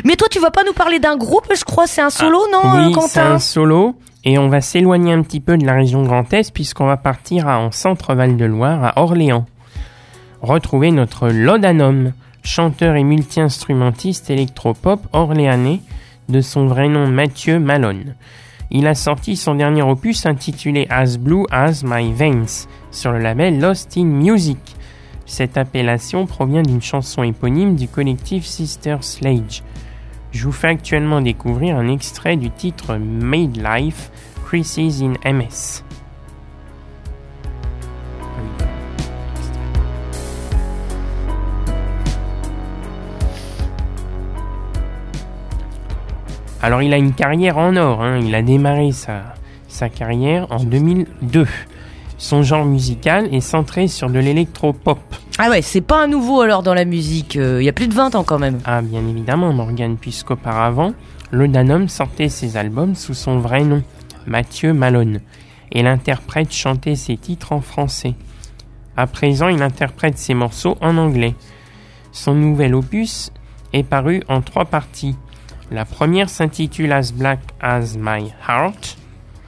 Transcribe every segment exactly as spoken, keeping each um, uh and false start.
Mais toi, tu vas pas nous parler d'un groupe, je crois, c'est un solo, ah, non, oui, Quentin ? C'est un solo, et on va s'éloigner un petit peu de la région Grand Est, puisqu'on va partir à, en Centre-Val de Loire, à Orléans. Retrouver notre laudanum, chanteur et multi-instrumentiste électropop orléanais, de son vrai nom Mathieu Malone. Il a sorti son dernier opus intitulé As Blue As My Veins sur le label Lost in Music. Cette appellation provient d'une chanson éponyme du collectif Sister Sledge. Je vous fais actuellement découvrir un extrait du titre Made Life, Crisis in M S. Alors il a une carrière en or, hein. Il a démarré sa, sa carrière en deux mille deux. Son genre musical est centré sur de l'électropop. Ah ouais, c'est pas un nouveau alors dans la musique, il euh, y a plus de vingt ans quand même. Ah bien évidemment Morgane, puisqu'auparavant, laudanum sortait ses albums sous son vrai nom, Mathieu Malone, et l'interprète chantait ses titres en français. À présent, il interprète ses morceaux en anglais. Son nouvel opus est paru en trois parties. La première s'intitule As Black As My Heart.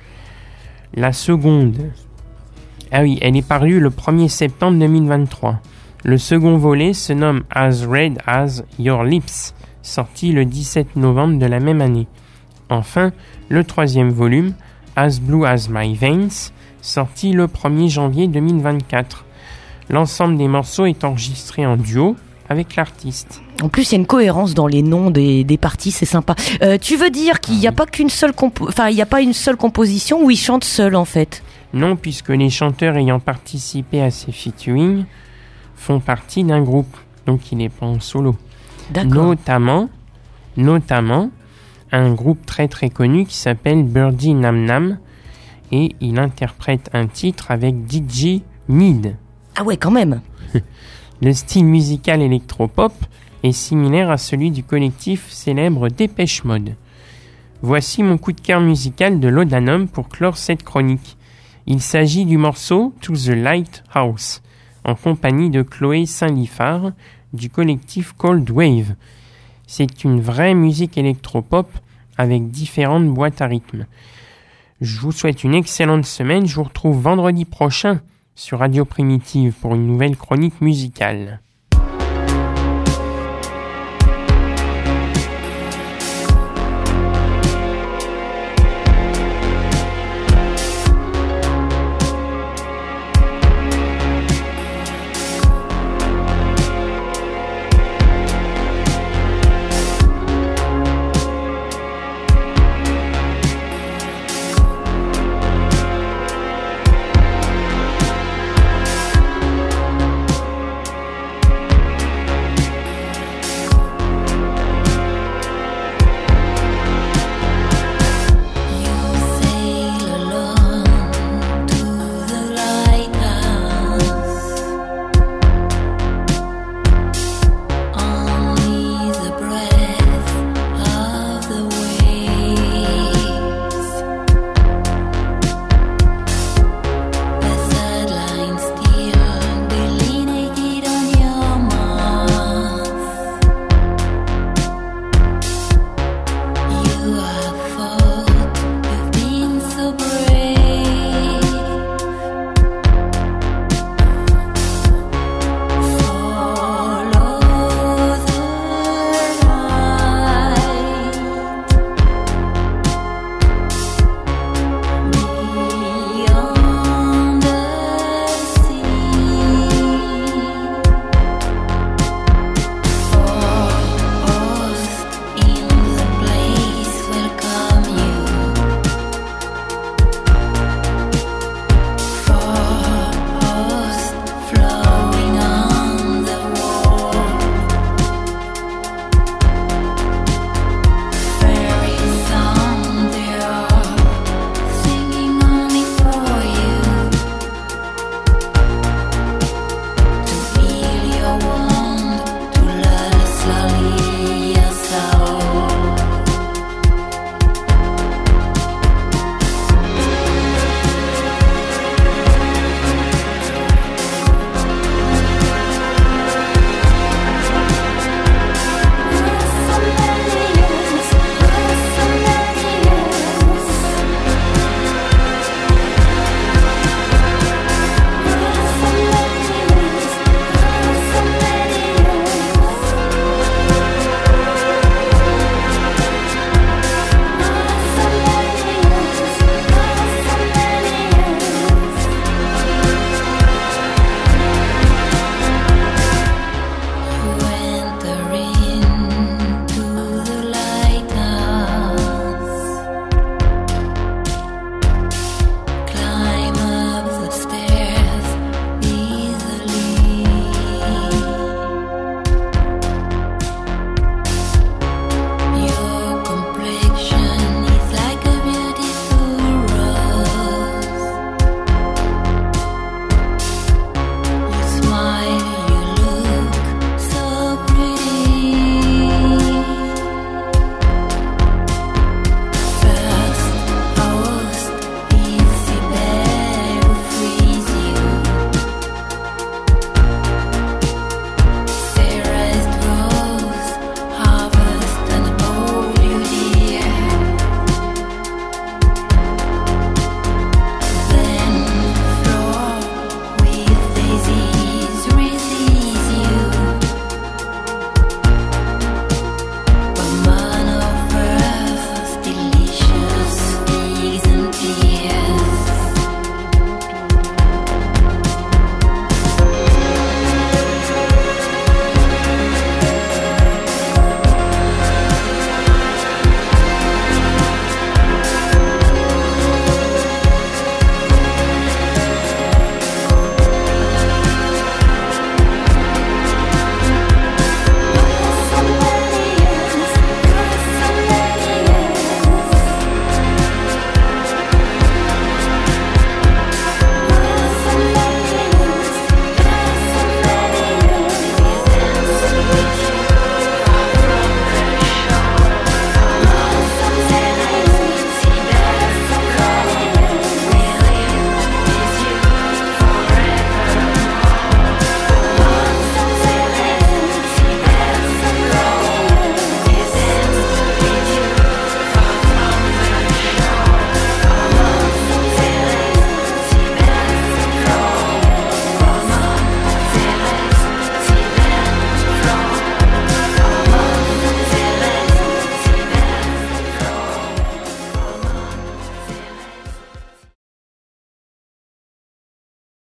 La seconde... Ah oui, elle est parue le premier septembre deux mille vingt-trois. Le second volet se nomme As Red As Your Lips, sorti le dix-sept novembre de la même année. Enfin, le troisième volume, As Blue As My Veins, sorti le premier janvier deux mille vingt-quatre. L'ensemble des morceaux est enregistré en duo avec l'artiste. En plus, il y a une cohérence dans les noms des, des parties, c'est sympa. Euh, tu veux dire qu'il n'y a pas qu'une seule compo- enfin, il n'y a pas une seule composition où il chante seul en fait? Non, puisque les chanteurs ayant participé à ces featuring font partie d'un groupe, donc il n'est pas en solo. D'accord. Notamment, notamment, un groupe très très connu qui s'appelle Birdie Nam Nam, et il interprète un titre avec D J Need. Ah ouais, quand même. Le style musical électropop est similaire à celui du collectif célèbre Dépêche Mode. Voici mon coup de cœur musical de laudanum pour clore cette chronique. Il s'agit du morceau To the Lighthouse, en compagnie de Chloé Saint-Liphard du collectif Cold Wave. C'est une vraie musique électropop avec différentes boîtes à rythme. Je vous souhaite une excellente semaine. Je vous retrouve vendredi prochain sur Radio Primitive pour une nouvelle chronique musicale.